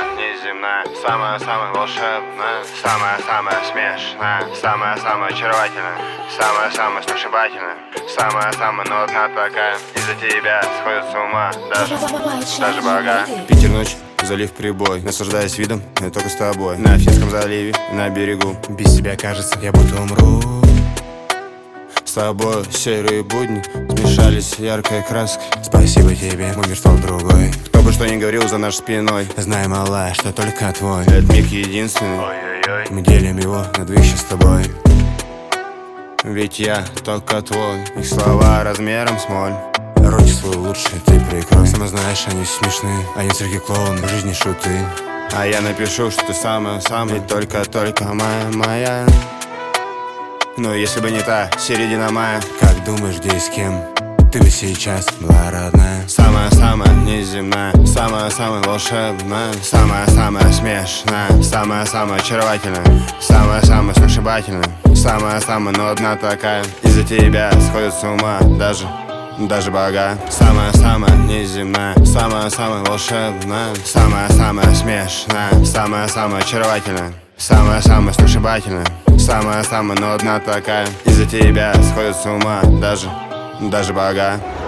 неземная, самая-самая волшебная, самая-самая смешная, самая-самая очаровательная, самая-самая сногсшибательная, самая-самая нудная такая. Из-за тебя сходит с ума даже бога. Питер ночь, залив прибой, наслаждаясь видом, я только с тобой. На Финском заливе, на берегу, без тебя кажется, я будто умру. С тобой серые будни смешались яркой краской. Спасибо тебе, мой мир стал другой. Кто бы что ни говорил за нашей спиной, знай, малая, что только твой этот миг единственный. Мы делим его на двоих с тобой. Ведь я только твой, их слова размером с моль. Ротик свой лучший ты прикрой. Сама знаешь, они смешны, они цирки клоун, в жизни шуты. А я напишу, что ты самая-самая, только моя. Но если бы не та середина мая, как думаешь, где и с кем ты бы сейчас была родная? Самая-самая неземная, самая-самая волшебная, самая-самая смешная, самая-самая очаровательная, самая-самая сногсшибательная, самая-самая нудная такая. Из-за тебя сходит с ума даже бога. Самая-самая неземная, самая-самая волшебная, самая-самая смешная, самая-самая очаровательная, самая-самая сногсшибательная, самая-самая нудная такая. Из-за тебя сходит с ума даже бога.